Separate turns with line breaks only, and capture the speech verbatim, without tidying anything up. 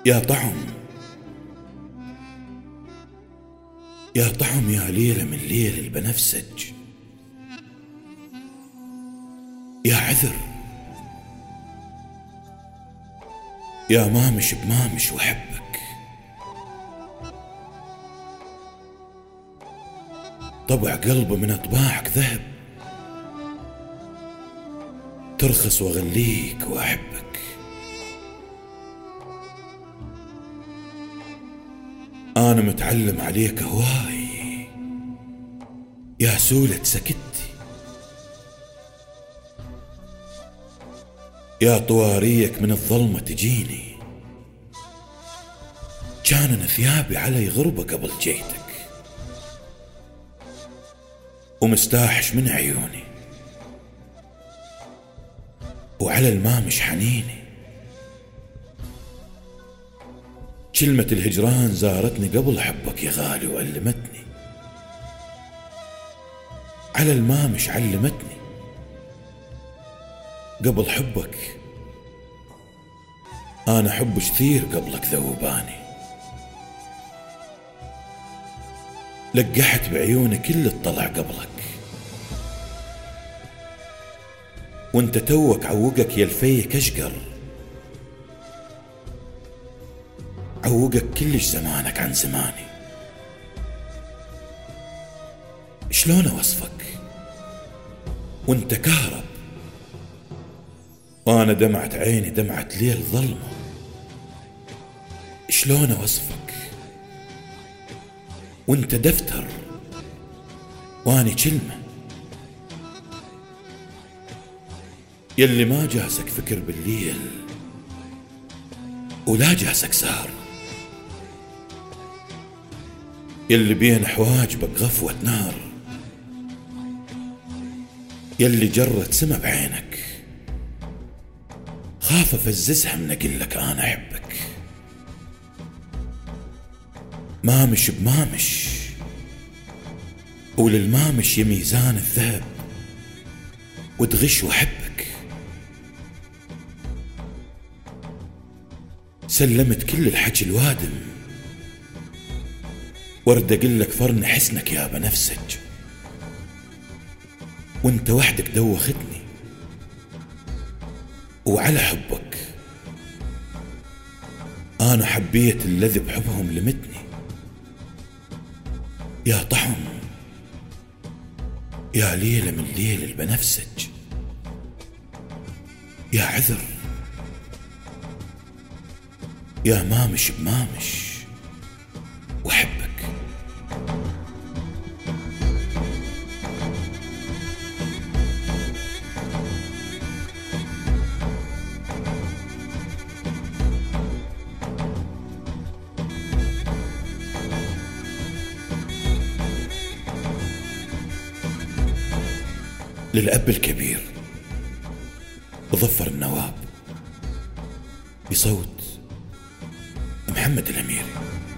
يا طعم يا طعم يا ليلة من ليل البنفسج، يا عذر يا مامش بمامش وحبك، طبع قلبه من أطباعك ذهب، ترخص وأغليك وأحبك. أنا متعلم عليك هواي يا سولة سكتي، يا طواريك من الظلمة تجيني، كان ثيابي علي غربة قبل جيتك، ومستاحش من عيوني، وعلى المامش حنيني، كلمة الهجران زارتني قبل حبك يا غالي وعلمتني، على المامش علمتني قبل حبك، أنا حب كثير قبلك ذوباني، لقحت بعيوني كل الطلع قبلك، وانت توك عوقك يا الفيك أشقر، عوقك كلش زمانك عن زماني، شلون أوصفك وانت كهرب، وانا دمعت عيني دمعة ليل ظلمة، شلون أوصفك وانت دفتر واني كلمة، يلي ما جاسك فكر بالليل ولا جاسك سهر، يلي بين حواجبك غفوة نار، يلي جرت سما بعينك خاف افززها من اقلك انا احبك، مامش بمامش وللمامش يا ميزان الذهب، وتغش واحبك، سلمت كل الحكي الوادم، ورد اقلك فرن حسنك يا بنفسج، وانت وحدك دوختني، وعلى حبك انا حبيت الذي بحبهم لمتني، يا طعم يا ليلة من ليل البنفسج، يا عذر يا مامش بمامش وحبك. للأب الكبير ظفر النواب، بصوت محمد الأميري.